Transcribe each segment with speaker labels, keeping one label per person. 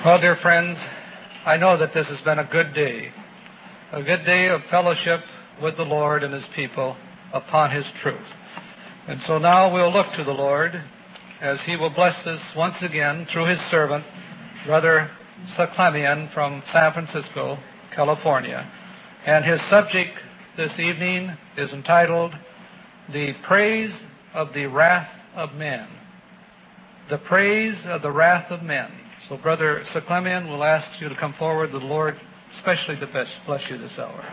Speaker 1: Well, dear friends, I know that this has been a good day of fellowship with the Lord and His people upon His truth. And so now we'll look to the Lord as He will bless us once again through His servant, Brother Seclemian from San Francisco, California. And his subject this evening is entitled, The Praise of the Wrath of Men. The Praise of the Wrath of Men. So Brother Seclemian will ask you to come forward, the Lord especially to bless you this hour.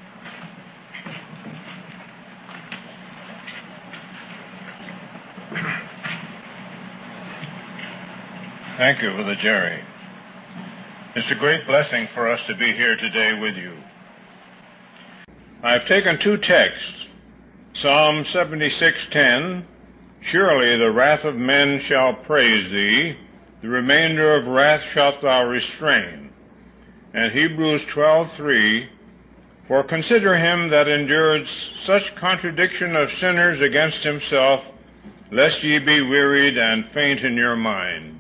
Speaker 2: Thank you, Brother Jerry. It's a great blessing for us to be here today with you. I've taken two texts. Psalm 76:10, Surely the wrath of men shall praise thee, the remainder of wrath shalt thou restrain. And Hebrews 12:3, For consider him that endured such contradiction of sinners against himself, lest ye be wearied and faint in your minds.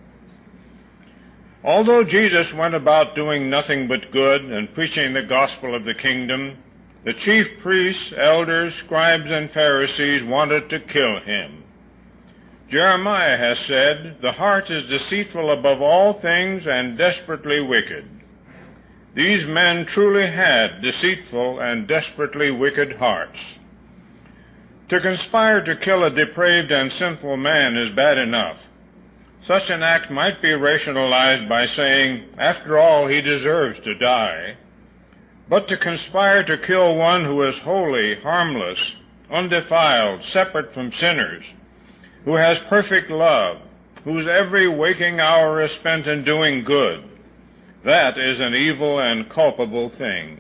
Speaker 2: Although Jesus went about doing nothing but good and preaching the gospel of the kingdom, the chief priests, elders, scribes, and Pharisees wanted to kill him. Jeremiah has said, The heart is deceitful above all things and desperately wicked. These men truly had deceitful and desperately wicked hearts. To conspire to kill a depraved and sinful man is bad enough. Such an act might be rationalized by saying, after all, he deserves to die. But to conspire to kill one who is holy, harmless, undefiled, separate from sinners, who has perfect love, whose every waking hour is spent in doing good, that is an evil and culpable thing.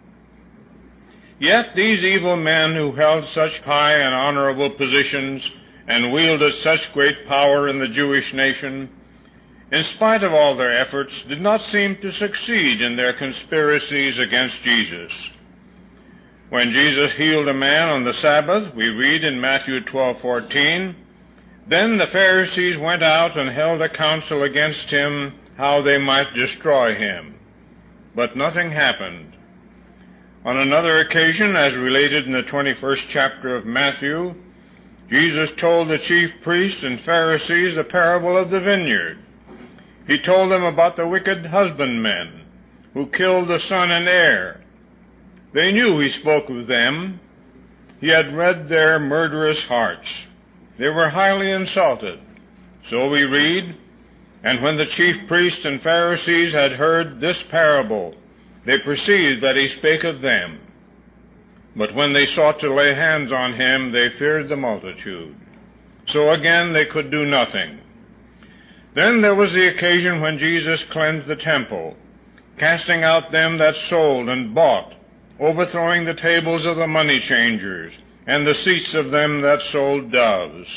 Speaker 2: Yet these evil men who held such high and honorable positions and wielded such great power in the Jewish nation, in spite of all their efforts, did not seem to succeed in their conspiracies against Jesus. When Jesus healed a man on the Sabbath, we read in Matthew 12:14, Then the Pharisees went out and held a council against him, how they might destroy him. But nothing happened. On another occasion, as related in the 21st chapter of Matthew, Jesus told the chief priests and Pharisees the parable of the vineyard. He told them about the wicked husbandmen who killed the son and heir. They knew he spoke of them. He had read their murderous hearts. They were highly insulted. So we read, And when the chief priests and Pharisees had heard this parable, they perceived that he spake of them. But when they sought to lay hands on him, they feared the multitude. So again they could do nothing. Then there was the occasion when Jesus cleansed the temple, casting out them that sold and bought, overthrowing the tables of the money changers, and the seats of them that sold doves.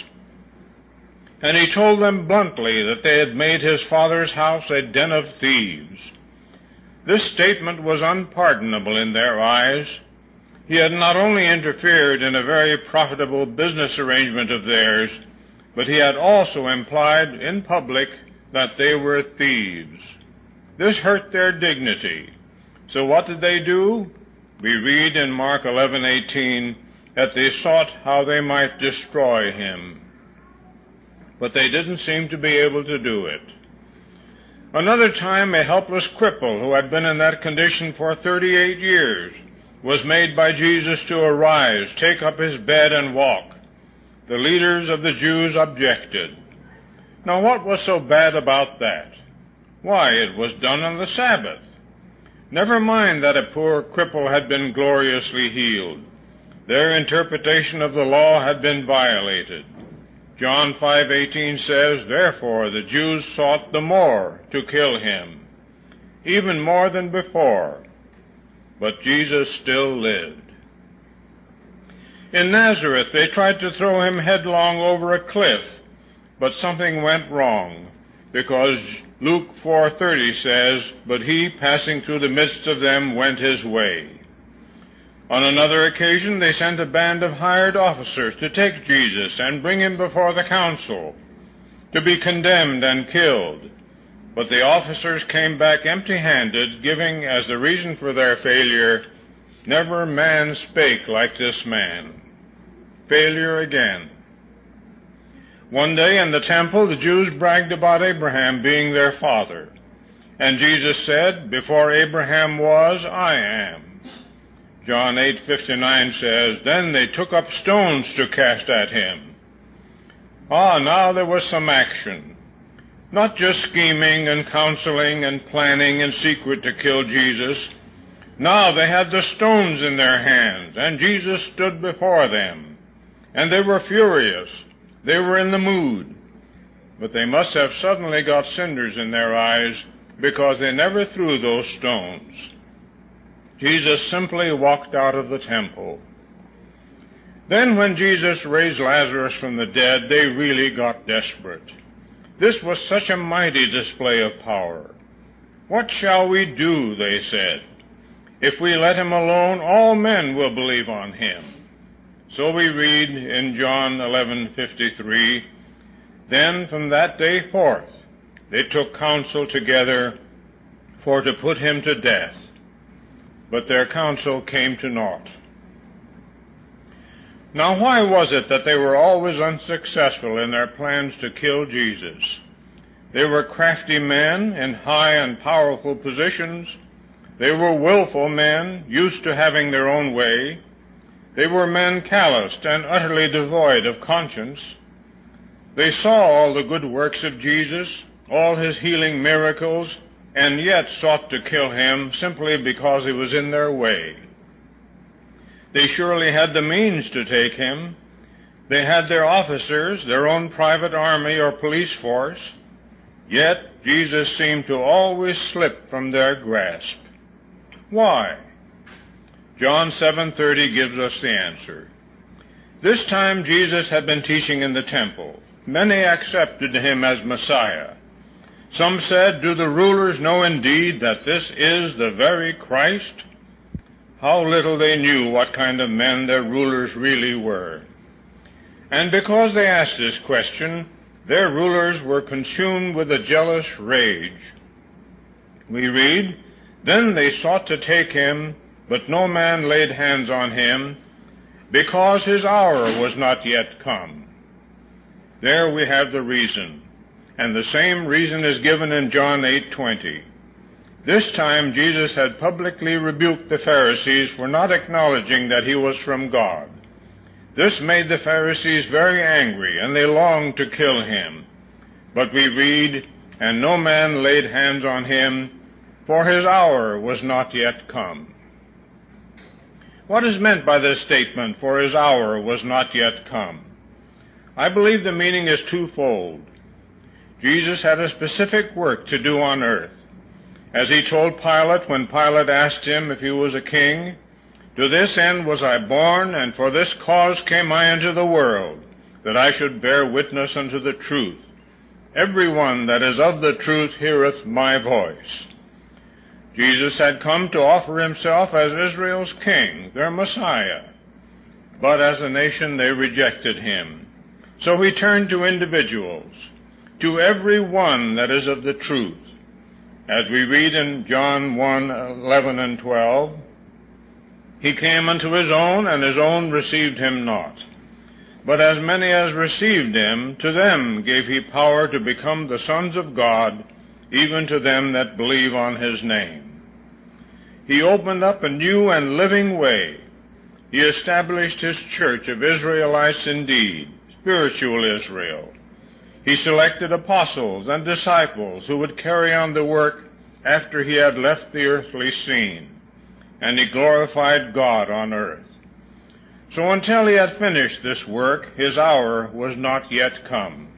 Speaker 2: And he told them bluntly that they had made his Father's house a den of thieves. This statement was unpardonable in their eyes. He had not only interfered in a very profitable business arrangement of theirs, but he had also implied in public that they were thieves. This hurt their dignity. So what did they do? We read in Mark 11:18 that they sought how they might destroy him. But they didn't seem to be able to do it. Another time, a helpless cripple who had been in that condition for 38 years was made by Jesus to arise, take up his bed, and walk. The leaders of the Jews objected. Now, what was so bad about that? Why, it was done on the Sabbath. Never mind that a poor cripple had been gloriously healed. Their interpretation of the law had been violated. John 5:18 says, Therefore the Jews sought the more to kill him, even more than before. But Jesus still lived. In Nazareth, they tried to throw him headlong over a cliff, but something went wrong, because Luke 4:30 says, But he, passing through the midst of them, went his way. On another occasion, they sent a band of hired officers to take Jesus and bring him before the council, to be condemned and killed. But the officers came back empty-handed, giving as the reason for their failure, "Never man spake like this man." Failure again. One day in the temple, the Jews bragged about Abraham being their father. And Jesus said, "Before Abraham was, I am." John 8:59 says, "Then they took up stones to cast at him." Now there was some action. Not just scheming and counseling and planning in secret to kill Jesus. Now they had the stones in their hands, and Jesus stood before them. And they were furious. They were in the mood. But they must have suddenly got cinders in their eyes, because they never threw those stones. Jesus simply walked out of the temple. Then when Jesus raised Lazarus from the dead, they really got desperate. This was such a mighty display of power. "What shall we do?" they said. "If we let him alone, all men will believe on him." So we read in John 11:53, "Then from that day forth they took counsel together for to put him to death. But their counsel came to naught." Now why was it that they were always unsuccessful in their plans to kill Jesus? They were crafty men in high and powerful positions. They were willful men, used to having their own way. They were men calloused and utterly devoid of conscience. They saw all the good works of Jesus, all his healing miracles, and yet sought to kill him simply because he was in their way. They surely had the means to take him. They had their officers, their own private army or police force. Yet Jesus seemed to always slip from their grasp. Why? John 7:30 gives us the answer. This time Jesus had been teaching in the temple. Many accepted him as Messiah. Some said, "Do the rulers know indeed that this is the very Christ?" How little they knew what kind of men their rulers really were. And because they asked this question, their rulers were consumed with a jealous rage. We read, "Then they sought to take him, but no man laid hands on him, because his hour was not yet come." There we have the reason, and the same reason is given in John 8:20. This time Jesus had publicly rebuked the Pharisees for not acknowledging that he was from God. This made the Pharisees very angry, and they longed to kill him. But we read, "And no man laid hands on him, for his hour was not yet come." What is meant by this statement, "for his hour was not yet come"? I believe the meaning is twofold. Jesus had a specific work to do on earth. As he told Pilate when Pilate asked him if he was a king, "To this end was I born, and for this cause came I into the world, that I should bear witness unto the truth. Every one that is of the truth heareth my voice." Jesus had come to offer himself as Israel's king, their Messiah. But as a nation they rejected him. So he turned to individuals, to every one that is of the truth. As we read in John 1:11 and 12, "He came unto his own, and his own received him not. But as many as received him, to them gave he power to become the sons of God, even to them that believe on his name." He opened up a new and living way. He established his church of Israelites indeed, spiritual Israel. He selected apostles and disciples who would carry on the work after he had left the earthly scene, and he glorified God on earth. So until he had finished this work, his hour was not yet come.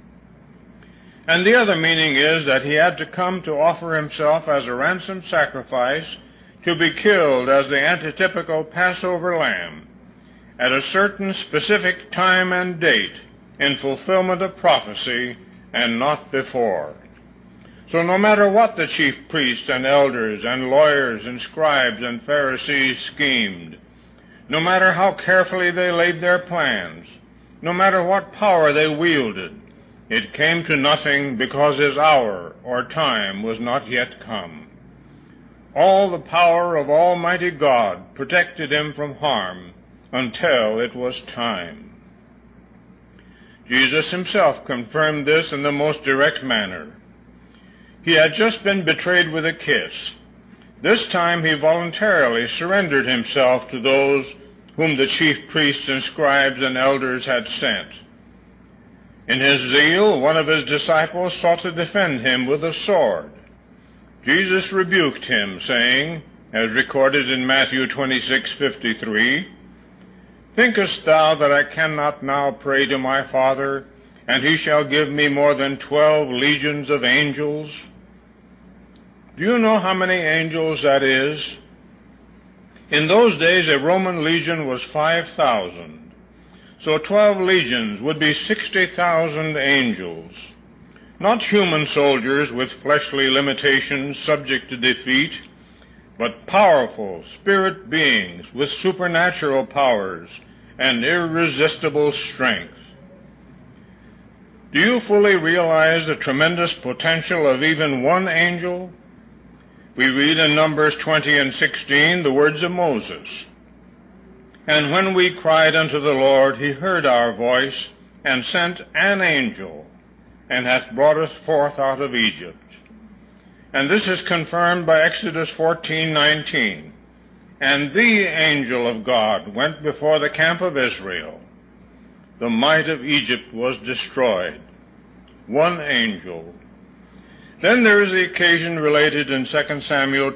Speaker 2: And the other meaning is that he had to come to offer himself as a ransom sacrifice, to be killed as the antitypical Passover lamb at a certain specific time and date in fulfillment of prophecy, and not before. So no matter what the chief priests and elders and lawyers and scribes and Pharisees schemed, no matter how carefully they laid their plans, no matter what power they wielded, it came to nothing, because his hour or time was not yet come. All the power of Almighty God protected him from harm until it was time. Jesus himself confirmed this in the most direct manner. He had just been betrayed with a kiss. This time he voluntarily surrendered himself to those whom the chief priests and scribes and elders had sent. In his zeal, one of his disciples sought to defend him with a sword. Jesus rebuked him, saying, as recorded in Matthew 26:53, "Thinkest thou that I cannot now pray to my Father, and he shall give me more than 12 legions of angels?" Do you know how many angels that is? In those days, a Roman legion was 5,000. So 12 legions would be 60,000 angels. Not human soldiers with fleshly limitations subject to defeat, but powerful spirit beings with supernatural powers and irresistible strength. Do you fully realize the tremendous potential of even one angel? We read in Numbers 20 and 16 the words of Moses. "And when we cried unto the Lord, he heard our voice, and sent an angel, and hath brought us forth out of Egypt." And this is confirmed by Exodus 14:19. "And the angel of God went before the camp of Israel. The might of Egypt was destroyed." One angel. Then there is the occasion related in 2 Samuel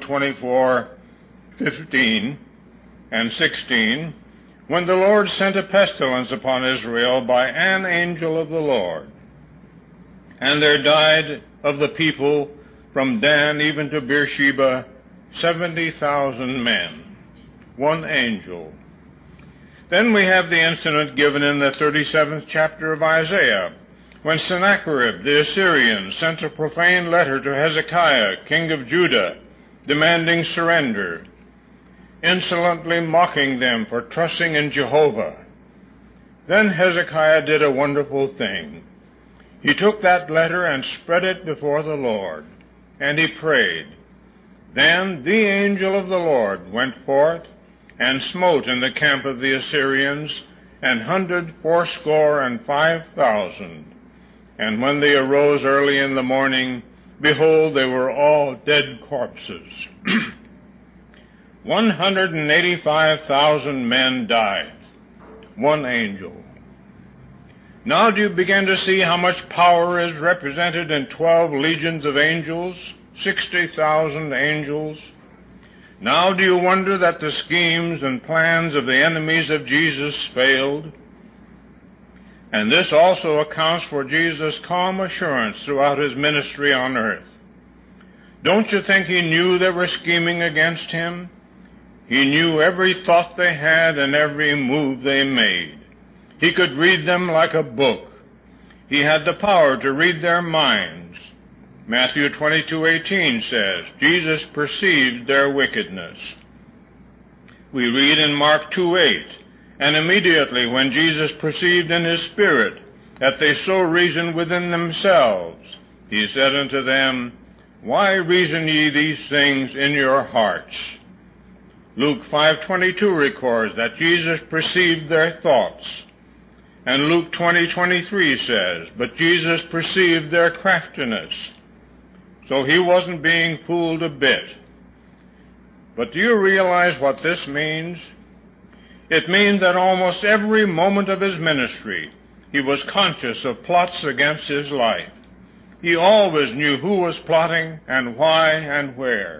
Speaker 2: 24:15 and 16, when the Lord sent a pestilence upon Israel by an angel of the Lord. "And there died of the people from Dan even to Beersheba 70,000 men." One angel. Then we have the incident given in the 37th chapter of Isaiah, when Sennacherib the Assyrian sent a profane letter to Hezekiah, king of Judah, demanding surrender, insolently mocking them for trusting in Jehovah. Then Hezekiah did a wonderful thing. He took that letter and spread it before the Lord, and he prayed. Then the angel of the Lord went forth and smote in the camp of the Assyrians 185,000. And when they arose early in the morning, behold, they were all dead corpses. 185,000 men died. One angel. Now do you begin to see how much power is represented in 12 legions of angels, 60,000 angels? Now do you wonder that the schemes and plans of the enemies of Jesus failed? And this also accounts for Jesus' calm assurance throughout his ministry on earth. Don't you think he knew they were scheming against him? He knew every thought they had and every move they made. He could read them like a book. He had the power to read their minds. Matthew 22:18 says, Jesus perceived their wickedness. We read in Mark 2:8, "And immediately when Jesus perceived in his spirit that they so reasoned within themselves, he said unto them, Why reason ye these things in your hearts?" Luke 5:22 records that Jesus perceived their thoughts. And Luke 20:23 says, "But Jesus perceived their craftiness." So he wasn't being fooled a bit. But do you realize what this means? It means that almost every moment of his ministry, he was conscious of plots against his life. He always knew who was plotting and why and where.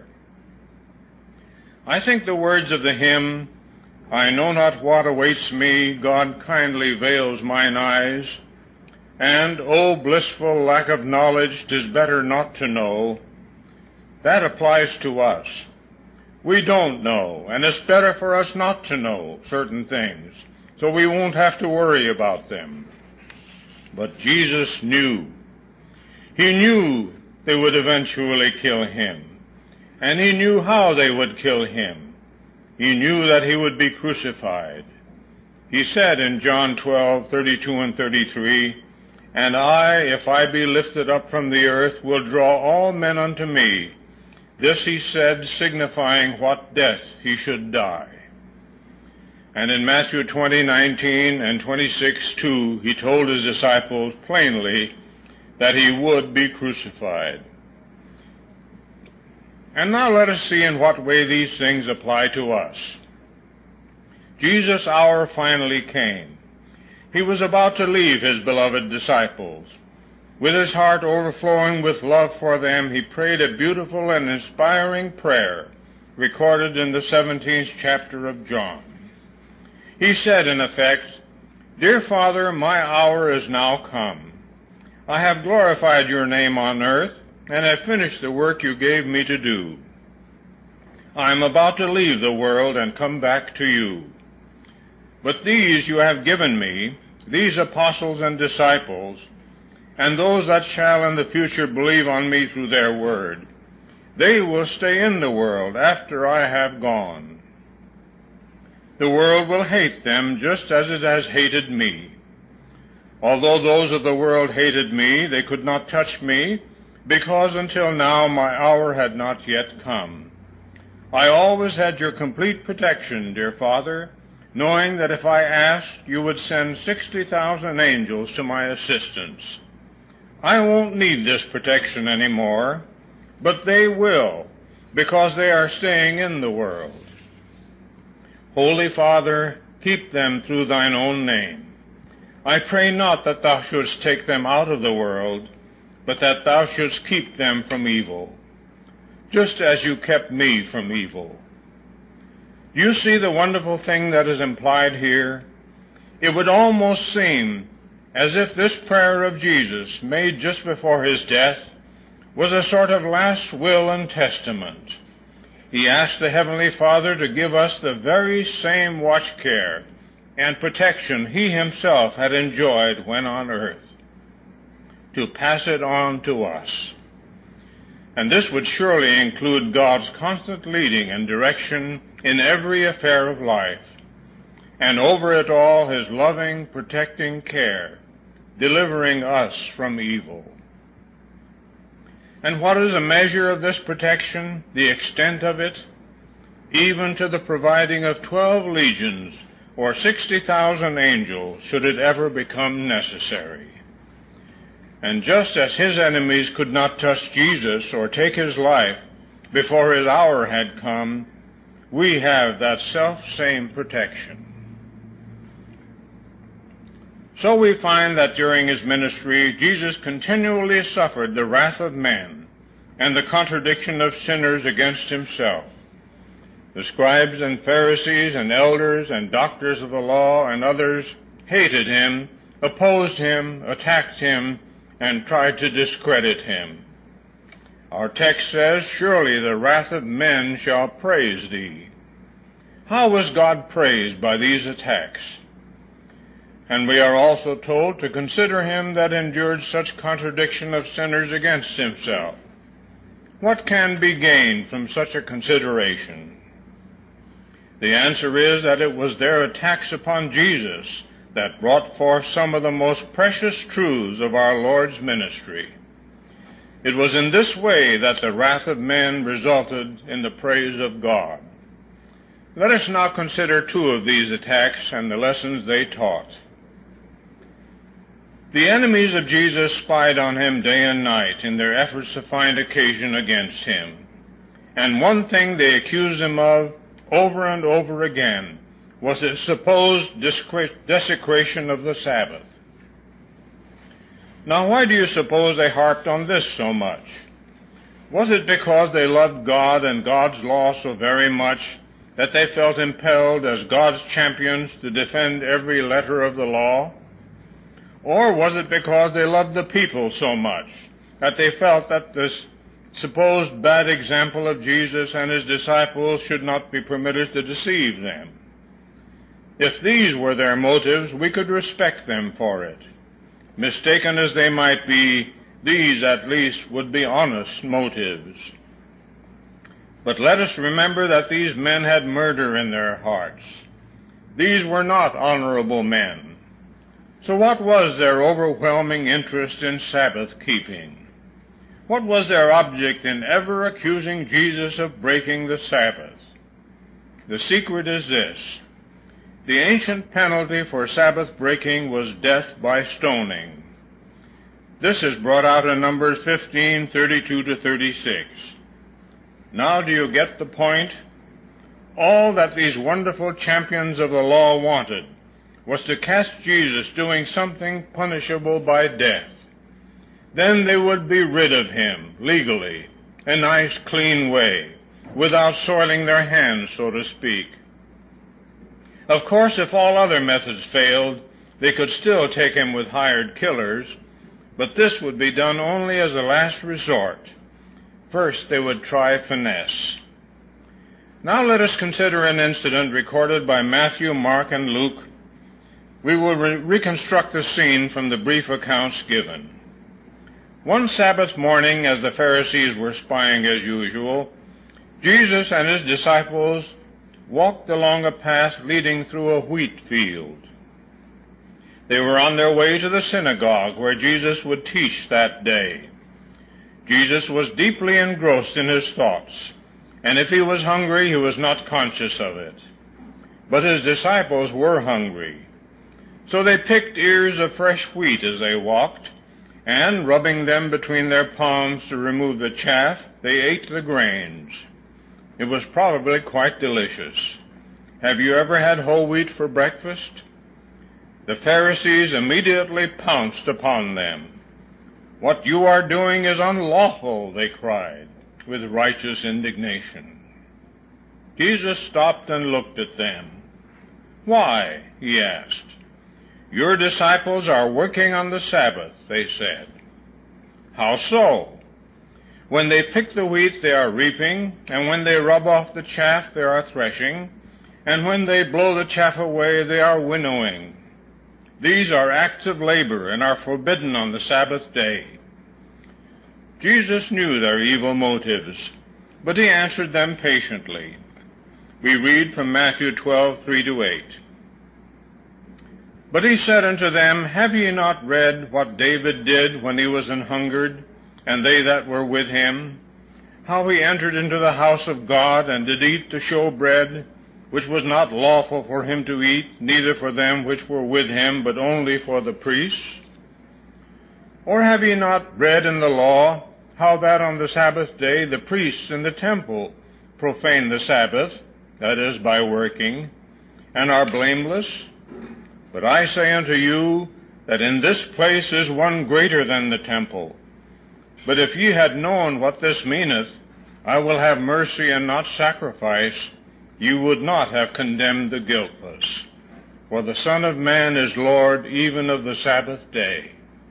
Speaker 2: I think the words of the hymn, "I know not what awaits me, God kindly veils mine eyes," and "O blissful lack of knowledge, 'tis better not to know," that applies to us. We don't know, and it's better for us not to know certain things, so we won't have to worry about them. But Jesus knew. He knew they would eventually kill him, and he knew how they would kill him. He knew that he would be crucified. He said in John 12:32 and 33, And I, if I be lifted up from the earth, will draw all men unto me. This he said, signifying what death he should die. And in Matthew 20:19 and 26:2, he told his disciples plainly that he would be crucified. And now let us see in what way these things apply to us. Jesus' hour finally came. He was about to leave his beloved disciples. With his heart overflowing with love for them, he prayed a beautiful and inspiring prayer recorded in the 17th chapter of John. He said, in effect, "Dear Father, my hour is now come. I have glorified your name on earth, and have finished the work you gave me to do. I am about to leave the world and come back to you. But these you have given me, these apostles and disciples, and those that shall in the future believe on me through their word, they will stay in the world after I have gone. The world will hate them just as it has hated me. Although those of the world hated me, they could not touch me, because until now my hour had not yet come. I always had your complete protection, dear Father, knowing that if I asked, you would send 60,000 angels to my assistance. I won't need this protection anymore, but they will, because they are staying in the world. Holy Father, keep them through thine own name. I pray not that thou shouldst take them out of the world, but that thou shouldst keep them from evil, just as you kept me from evil." Do you see the wonderful thing that is implied here? It would almost seem as if this prayer of Jesus, made just before his death, was a sort of last will and testament. He asked the Heavenly Father to give us the very same watch care and protection he himself had enjoyed when on earth, to pass it on to us. And this would surely include God's constant leading and direction in every affair of life, and over it all his loving, protecting care, delivering us from evil. And what is the measure of this protection, the extent of it? Even to the providing of 12 legions, or 60,000 angels, should it ever become necessary. And just as his enemies could not touch Jesus or take his life before his hour had come, we have that self-same protection. So we find that during his ministry, Jesus continually suffered the wrath of men and the contradiction of sinners against himself. The scribes and Pharisees and elders and doctors of the law and others hated him, opposed him, attacked him, and tried to discredit him. Our text says, "Surely the wrath of men shall praise thee." How was God praised by these attacks? And we are also told to consider him that endured such contradiction of sinners against himself. What can be gained from such a consideration? The answer is that it was their attacks upon Jesus that brought forth some of the most precious truths of our Lord's ministry. It was in this way that the wrath of men resulted in the praise of God. Let us now consider two of these attacks and the lessons they taught. The enemies of Jesus spied on him day and night in their efforts to find occasion against him. And one thing they accused him of over and over again was his supposed desecration of the Sabbath. Now, why do you suppose they harped on this so much? Was it because they loved God and God's law so very much that they felt impelled as God's champions to defend every letter of the law? Or was it because they loved the people so much that they felt that this supposed bad example of Jesus and his disciples should not be permitted to deceive them? If these were their motives, we could respect them for it. Mistaken as they might be, these at least would be honest motives. But let us remember that these men had murder in their hearts. These were not honorable men. So what was their overwhelming interest in Sabbath keeping? What was their object in ever accusing Jesus of breaking the Sabbath? The secret is this. The ancient penalty for Sabbath breaking was death by stoning. This is brought out in Numbers 15:32-36. Now do you get the point? All that these wonderful champions of the law wanted was to catch Jesus doing something punishable by death. Then they would be rid of him, legally, a nice, clean way, without soiling their hands, so to speak. Of course, if all other methods failed, they could still take him with hired killers, but this would be done only as a last resort. First, they would try finesse. Now let us consider an incident recorded by Matthew, Mark, and Luke. We will reconstruct the scene from the brief accounts given. One Sabbath morning, as the Pharisees were spying as usual, Jesus and his disciples walked along a path leading through a wheat field. They were on their way to the synagogue where Jesus would teach that day. Jesus was deeply engrossed in his thoughts, and if he was hungry, he was not conscious of it. But his disciples were hungry. So they picked ears of fresh wheat as they walked, and, rubbing them between their palms to remove the chaff, they ate the grains. It was probably quite delicious. Have you ever had whole wheat for breakfast? The Pharisees immediately pounced upon them. "What you are doing is unlawful," they cried, with righteous indignation. Jesus stopped and looked at them. "Why?" he asked. "Your disciples are working on the Sabbath," they said. "How so?" "When they pick the wheat, they are reaping, and when they rub off the chaff, they are threshing, and when they blow the chaff away, they are winnowing. These are acts of labor and are forbidden on the Sabbath day." Jesus knew their evil motives, but he answered them patiently. We read from Matthew 12:3-8. "But he said unto them, Have ye not read what David did when he was an hungered, and they that were with him? How he entered into the house of God, and did eat the showbread, which was not lawful for him to eat, neither for them which were with him, but only for the priests? Or have ye not read in the law, how that on the Sabbath day the priests in the temple profane the Sabbath, that is, by working, and are blameless? But I say unto you, that in this place is one greater than the temple. But if ye had known what this meaneth, I will have mercy and not sacrifice, you would not have condemned the guiltless. For the Son of Man is Lord even of the Sabbath day."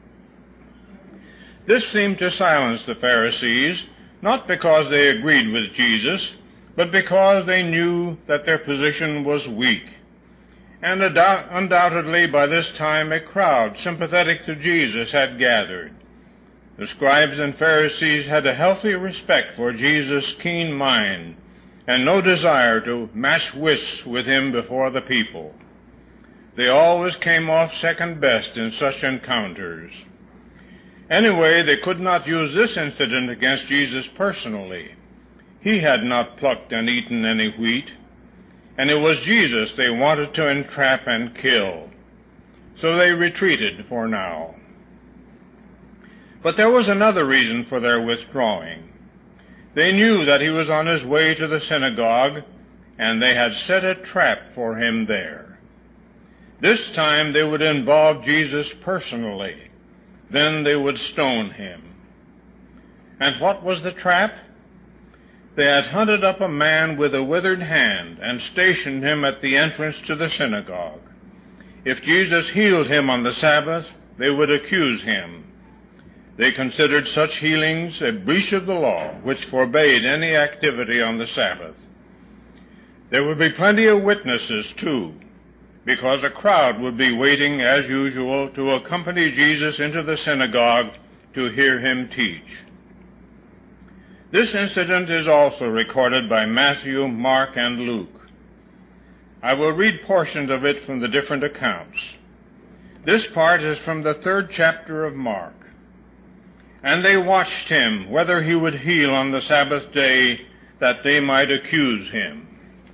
Speaker 2: This seemed to silence the Pharisees, not because they agreed with Jesus, but because they knew that their position was weak. And undoubtedly by this time a crowd sympathetic to Jesus had gathered. The scribes and Pharisees had a healthy respect for Jesus' keen mind, and no desire to match wits with him before the people. They always came off second best in such encounters. Anyway, they could not use this incident against Jesus personally. He had not plucked and eaten any wheat, and it was Jesus they wanted to entrap and kill. So they retreated for now. But there was another reason for their withdrawing. They knew that he was on his way to the synagogue, and they had set a trap for him there. This time they would involve Jesus personally. Then they would stone him. And what was the trap? They had hunted up a man with a withered hand and stationed him at the entrance to the synagogue. If Jesus healed him on the Sabbath, they would accuse him. They considered such healings a breach of the law, which forbade any activity on the Sabbath. There would be plenty of witnesses, too, because a crowd would be waiting, as usual, to accompany Jesus into the synagogue to hear him teach. This incident is also recorded by Matthew, Mark, and Luke. I will read portions of it from the different accounts. This part is from the 3rd chapter of Mark. And they watched him, whether he would heal on the Sabbath day, that they might accuse him.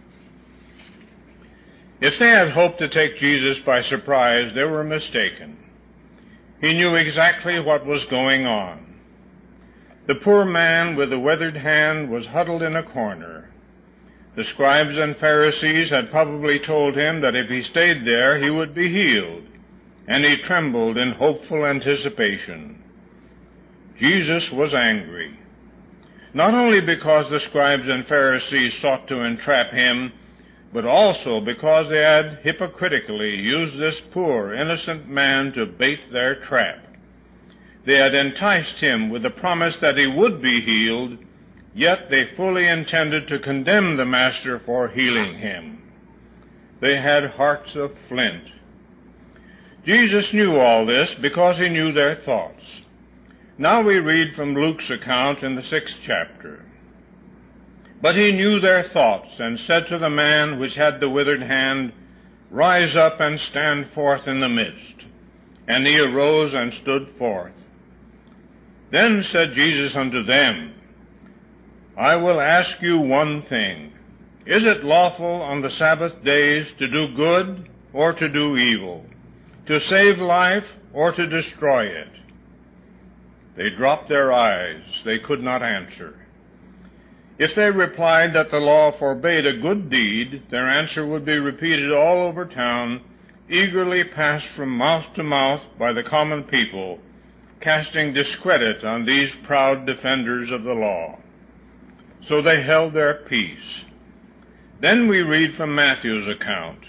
Speaker 2: If they had hoped to take Jesus by surprise, they were mistaken. He knew exactly what was going on. The poor man with the withered hand was huddled in a corner. The scribes and Pharisees had probably told him that if he stayed there, he would be healed, and he trembled in hopeful anticipation. Jesus was angry, not only because the scribes and Pharisees sought to entrap him, but also because they had hypocritically used this poor, innocent man to bait their trap. They had enticed him with the promise that he would be healed, yet they fully intended to condemn the Master for healing him. They had hearts of flint. Jesus knew all this because he knew their thoughts. Now we read from Luke's account in the 6th chapter. But he knew their thoughts, and said to the man which had the withered hand, Rise up and stand forth in the midst. And he arose and stood forth. Then said Jesus unto them, I will ask you one thing. Is it lawful on the Sabbath days to do good or to do evil, to save life or to destroy it? They dropped their eyes. They could not answer. If they replied that the law forbade a good deed, their answer would be repeated all over town, eagerly passed from mouth to mouth by the common people, casting discredit on these proud defenders of the law. So they held their peace. Then we read from Matthew's account.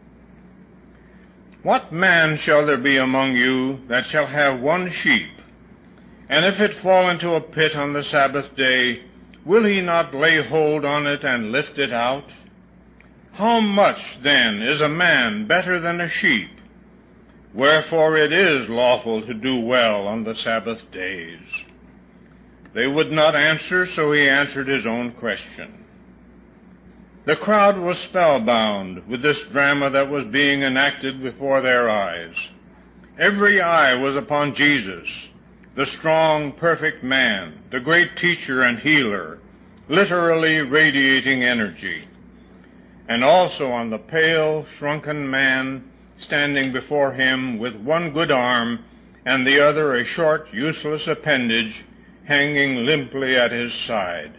Speaker 2: What man shall there be among you that shall have one sheep, and if it fall into a pit on the Sabbath day, will he not lay hold on it and lift it out? How much, then, is a man better than a sheep? Wherefore it is lawful to do well on the Sabbath days. They would not answer, so he answered his own question. The crowd was spellbound with this drama that was being enacted before their eyes. Every eye was upon Jesus, the strong, perfect man, the great teacher and healer, literally radiating energy, and also on the pale, shrunken man standing before him with one good arm and the other a short, useless appendage hanging limply at his side.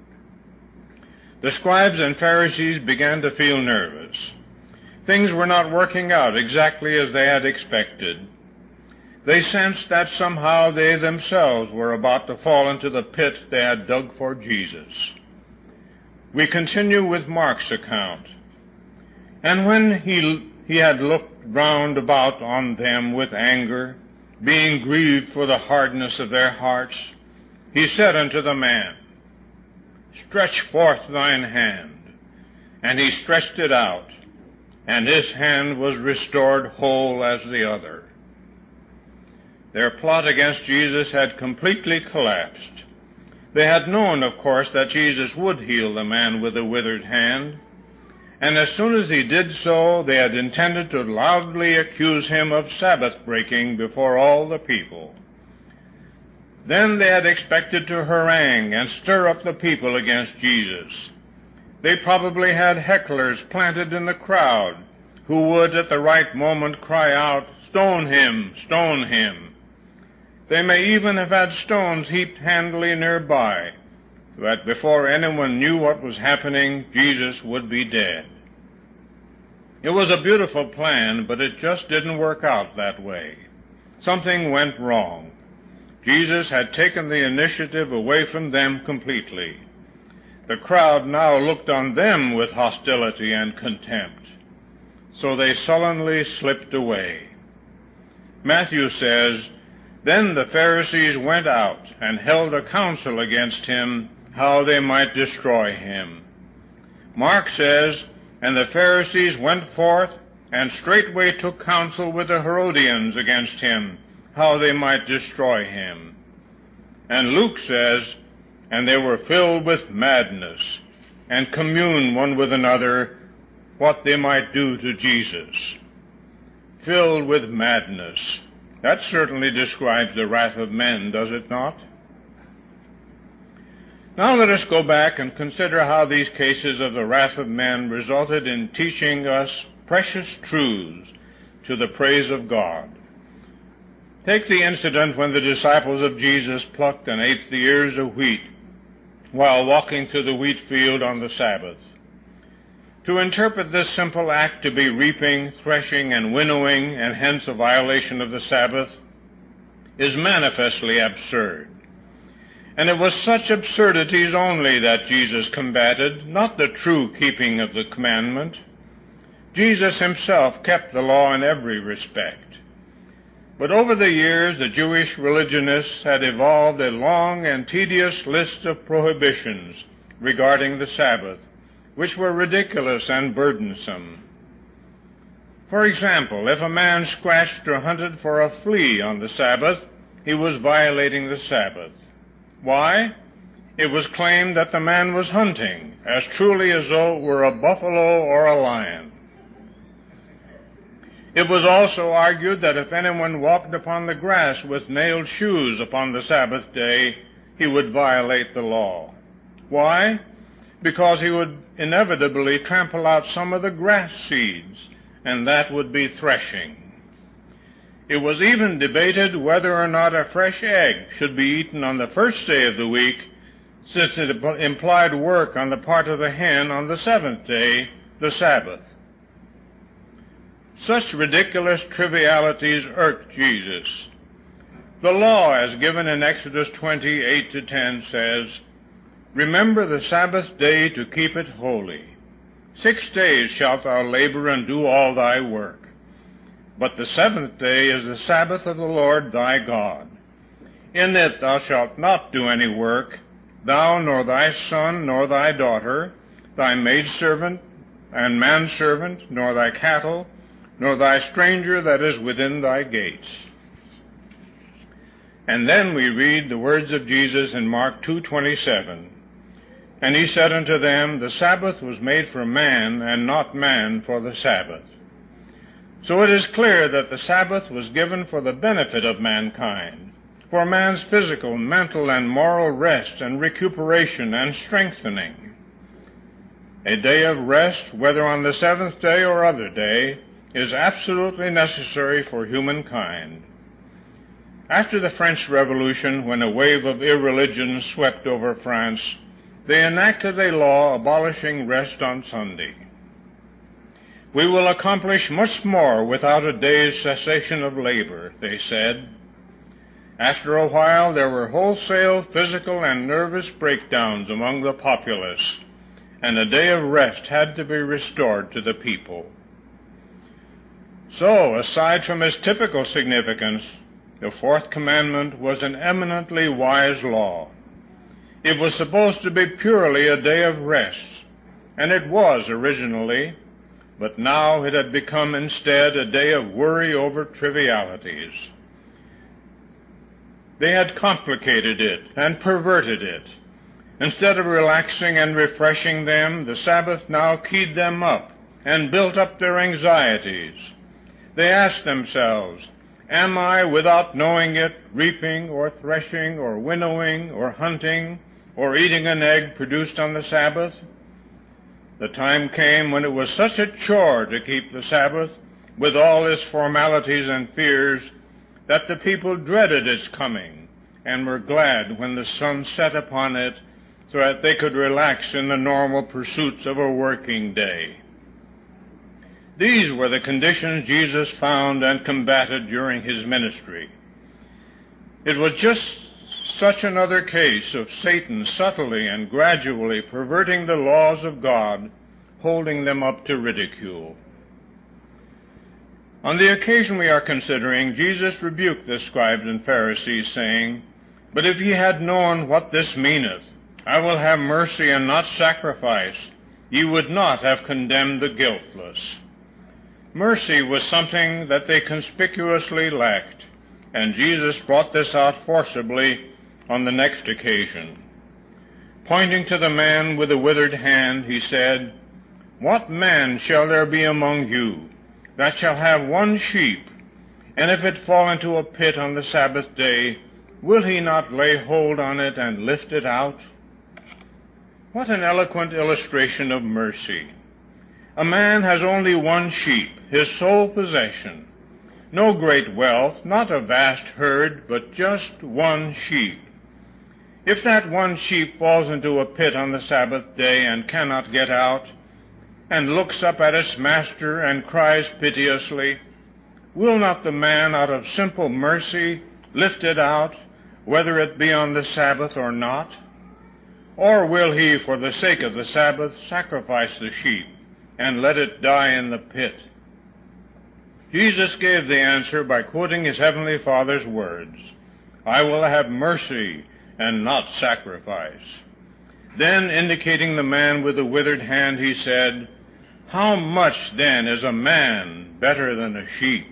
Speaker 2: The scribes and Pharisees began to feel nervous. Things were not working out exactly as they had expected. They sensed that somehow they themselves were about to fall into the pit they had dug for Jesus. We continue with Mark's account. And when he had looked round about on them with anger, being grieved for the hardness of their hearts, he said unto the man, Stretch forth thine hand. And he stretched it out, and his hand was restored whole as the other. Their plot against Jesus had completely collapsed. They had known, of course, that Jesus would heal the man with the withered hand, and as soon as he did so, they had intended to loudly accuse him of Sabbath-breaking before all the people. Then they had expected to harangue and stir up the people against Jesus. They probably had hecklers planted in the crowd who would at the right moment cry out, Stone him! Stone him! They may even have had stones heaped handily nearby, so that before anyone knew what was happening, Jesus would be dead. It was a beautiful plan, but it just didn't work out that way. Something went wrong. Jesus had taken the initiative away from them completely. The crowd now looked on them with hostility and contempt, so they sullenly slipped away. Matthew says, Then the Pharisees went out and held a council against him, how they might destroy him. Mark says, And the Pharisees went forth and straightway took counsel with the Herodians against him, how they might destroy him. And Luke says, And they were filled with madness, and communed one with another what they might do to Jesus. filled with madness. That certainly describes the wrath of men, does it not? Now let us go back and consider how these cases of the wrath of men resulted in teaching us precious truths to the praise of God. Take the incident when the disciples of Jesus plucked and ate the ears of wheat while walking through the wheat field on the Sabbath. To interpret this simple act to be reaping, threshing, and winnowing, and hence a violation of the Sabbath, is manifestly absurd. And it was such absurdities only that Jesus combated, not the true keeping of the commandment. Jesus himself kept the law in every respect. But over the years, the Jewish religionists had evolved a long and tedious list of prohibitions regarding the Sabbath, which were ridiculous and burdensome. For example, if a man scratched or hunted for a flea on the Sabbath, he was violating the Sabbath. Why? It was claimed that the man was hunting, as truly as though it were a buffalo or a lion. It was also argued that if anyone walked upon the grass with nailed shoes upon the Sabbath day, he would violate the law. Why? Because he would inevitably trample out some of the grass seeds, and that would be threshing. It was even debated whether or not a fresh egg should be eaten on the first day of the week, since it implied work on the part of the hen on the seventh day, the Sabbath. Such ridiculous trivialities irked Jesus. The law, as given in Exodus 20:8-10, says, "Remember the Sabbath day to keep it holy. 6 days shalt thou labor and do all thy work. But the seventh day is the Sabbath of the Lord thy God. In it thou shalt not do any work, thou nor thy son nor thy daughter, thy maidservant and manservant, nor thy cattle, nor thy stranger that is within thy gates." And then we read the words of Jesus in Mark 2:27. "And he said unto them, The Sabbath was made for man, and not man for the Sabbath." So it is clear that the Sabbath was given for the benefit of mankind, for man's physical, mental, and moral rest and recuperation and strengthening. A day of rest, whether on the seventh day or other day, is absolutely necessary for humankind. After the French Revolution, when a wave of irreligion swept over France, they enacted a law abolishing rest on Sunday. "We will accomplish much more without a day's cessation of labor," they said. After a while, there were wholesale physical and nervous breakdowns among the populace, and a day of rest had to be restored to the people. So, aside from its typical significance, the fourth commandment was an eminently wise law. It was supposed to be purely a day of rest, and it was originally, but now it had become instead a day of worry over trivialities. They had complicated it and perverted it. Instead of relaxing and refreshing them, the Sabbath now keyed them up and built up their anxieties. They asked themselves, "Am I, without knowing it, reaping or threshing or winnowing or hunting or eating an egg produced on the Sabbath?" The time came when it was such a chore to keep the Sabbath, with all its formalities and fears, that the people dreaded its coming and were glad when the sun set upon it so that they could relax in the normal pursuits of a working day. These were the conditions Jesus found and combated during his ministry. It was just such another case of Satan subtly and gradually perverting the laws of God, holding them up to ridicule. On the occasion we are considering, Jesus rebuked the scribes and Pharisees, saying, "But if ye had known what this meaneth, I will have mercy and not sacrifice, ye would not have condemned the guiltless." Mercy was something that they conspicuously lacked, and Jesus brought this out forcibly on the next occasion. Pointing to the man with the withered hand, he said, "What man shall there be among you, that shall have one sheep, and if it fall into a pit on the Sabbath day, will he not lay hold on it and lift it out? What an eloquent illustration of mercy. A man has only one sheep, his sole possession. No great wealth, not a vast herd, but just one sheep. If that one sheep falls into a pit on the Sabbath day and cannot get out, and looks up at its master and cries piteously, will not the man out of simple mercy lift it out, whether it be on the Sabbath or not? Or will he, for the sake of the Sabbath, sacrifice the sheep and let it die in the pit? Jesus gave the answer by quoting his heavenly Father's words, "I will have mercy and not sacrifice." Then, indicating the man with the withered hand, he said, "How much, then, is a man better than a sheep?"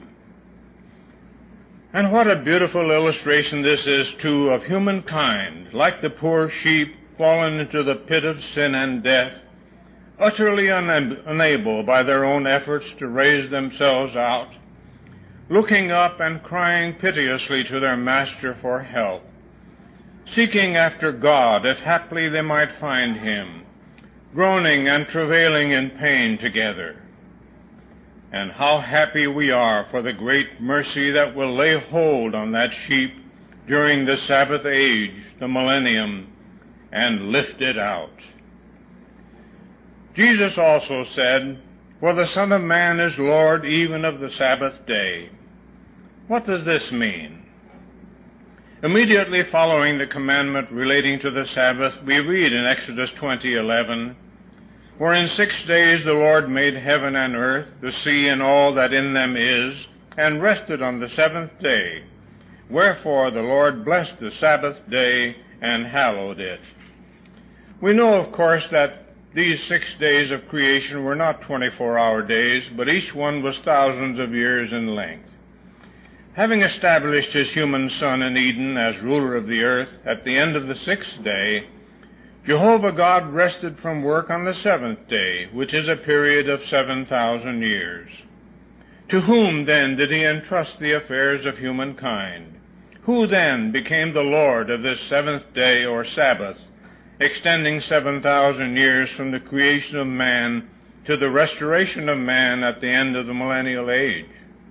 Speaker 2: And what a beautiful illustration this is, too, of humankind, like the poor sheep fallen into the pit of sin and death, utterly unable by their own efforts to raise themselves out, looking up and crying piteously to their master for help, seeking after God, if haply they might find him, groaning and travailing in pain together. And how happy we are for the great mercy that will lay hold on that sheep during the Sabbath age, the millennium, and lift it out. Jesus also said, "For the Son of Man is Lord even of the Sabbath day." What does this mean? Immediately following the commandment relating to the Sabbath, we read in Exodus 20:11, "For in 6 days the Lord made heaven and earth, the sea and all that in them is, and rested on the seventh day. Wherefore the Lord blessed the Sabbath day and hallowed it." We know, of course, that these 6 days of creation were not 24-hour days, but each one was thousands of years in length. Having established his human son in Eden as ruler of the earth at the end of the 6th day, Jehovah God rested from work on the 7th day, which is a period of 7,000 years. To whom then did he entrust the affairs of humankind? Who then became the Lord of this 7th day or Sabbath, extending 7,000 years from the creation of man to the restoration of man at the end of the millennial age?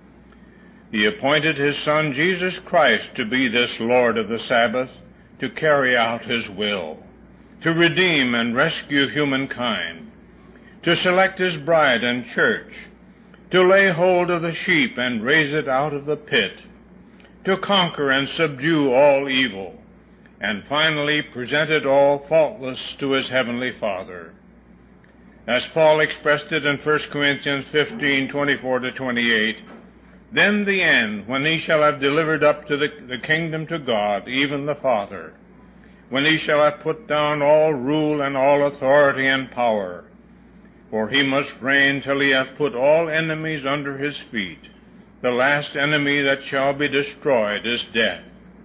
Speaker 2: He appointed his Son, Jesus Christ, to be this Lord of the Sabbath, to carry out his will, to redeem and rescue humankind, to select his bride and church, to lay hold of the sheep and raise it out of the pit, to conquer and subdue all evil, and finally present it all faultless to his heavenly Father. As Paul expressed it in 1 Corinthians 15:24-28, "Then the end, when he shall have delivered up to the kingdom to God, even the Father, when he shall have put down all rule and all authority and power. For he must reign till he hath put all enemies under his feet. The last enemy that shall be destroyed is death.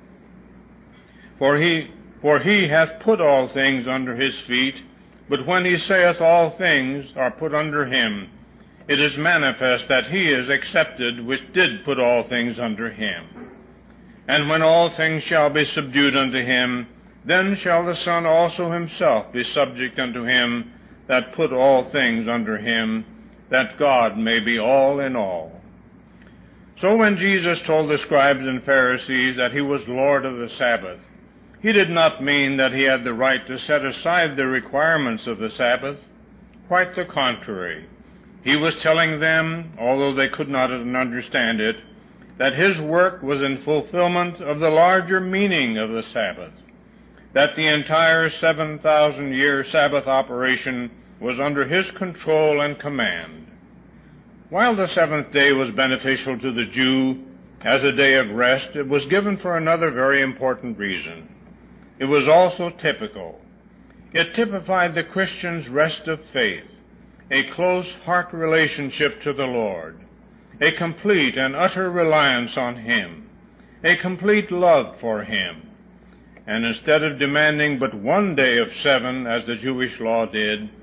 Speaker 2: For he hath put all things under his feet, but when he saith all things are put under him, it is manifest that he is accepted which did put all things under him. And when all things shall be subdued unto him, then shall the Son also himself be subject unto him that put all things under him, that God may be all in all." So when Jesus told the scribes and Pharisees that he was Lord of the Sabbath, he did not mean that he had the right to set aside the requirements of the Sabbath. Quite the contrary. He was telling them, although they could not understand it, that his work was in fulfillment of the larger meaning of the Sabbath, that the entire 7,000-year Sabbath operation was under his control and command. While the seventh day was beneficial to the Jew as a day of rest, it was given for another very important reason. It was also typical. It typified the Christian's rest of faith, a close heart relationship to the Lord, a complete and utter reliance on him, a complete love for him. And instead of demanding but one day of 7, as the Jewish law did,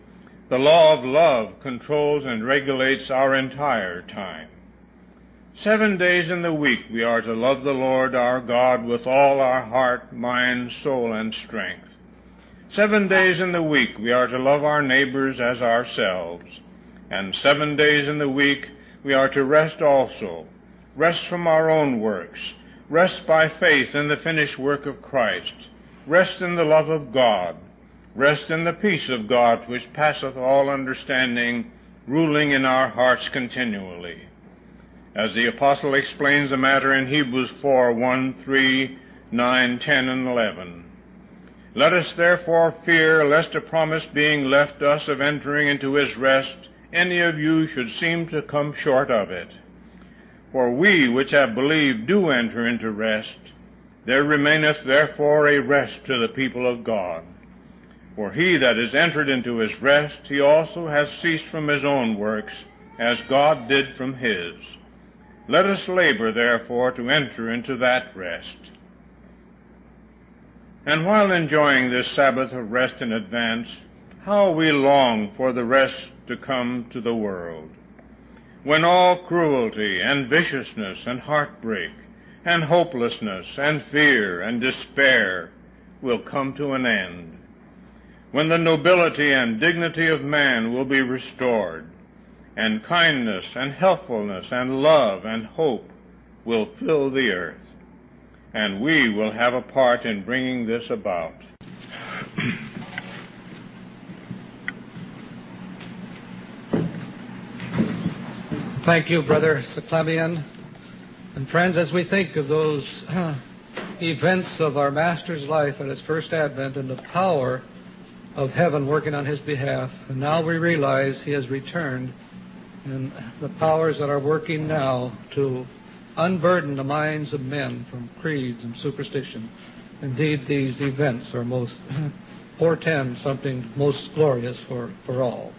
Speaker 2: The law of love controls and regulates our entire time. 7 days in the week we are to love the Lord our God with all our heart, mind, soul, and strength. 7 days in the week we are to love our neighbors as ourselves. And 7 days in the week we are to rest also, rest from our own works, rest by faith in the finished work of Christ, rest in the love of God, rest in the peace of God which passeth all understanding, ruling in our hearts continually. As the Apostle explains the matter in Hebrews 4, 1, 3, 9, 10, and 11. Let us therefore fear, lest a promise being left us of entering into his rest, any of you should seem to come short of it. For we which have believed do enter into rest. There remaineth therefore a rest to the people of God. For he that is entered into his rest, he also has ceased from his own works, as God did from his. Let us labor therefore to enter into that rest. And while enjoying this Sabbath of rest in advance, how we long for the rest to come to the world, when all cruelty and viciousness and heartbreak and hopelessness and fear and despair will come to an end, when the nobility and dignity of man will be restored, and kindness and helpfulness and love and hope will fill the earth, and we will have a part in bringing this about.
Speaker 1: Thank you, Brother Seclavian. And friends, as we think of those events of our Master's life at his first advent and the power of heaven working on his behalf, and now we realize he has returned, and the powers that are working now to unburden the minds of men from creeds and superstition. Indeed, these events are most portend something most glorious for all.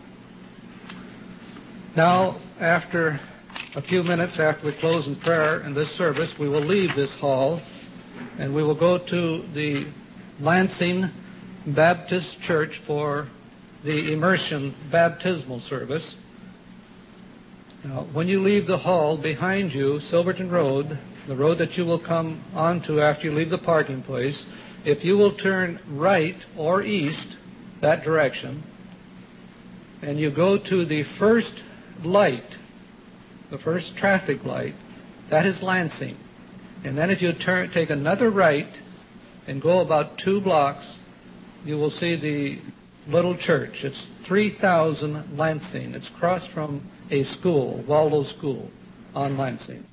Speaker 1: Now, after a few minutes after we close in prayer in this service, we will leave this hall and we will go to the Lansing Baptist Church for the immersion baptismal service. Now, when you leave the hall, behind you, Silverton Road, the road that you will come onto after you leave the parking place, if you will turn right or east, that direction, and you go to the first light, the first traffic light, that is Lansing. And then if you take another right and go about 2 blocks, you will see the little church. It's 3000 Lansing. It's across from a school, Waldo School, on Lansing.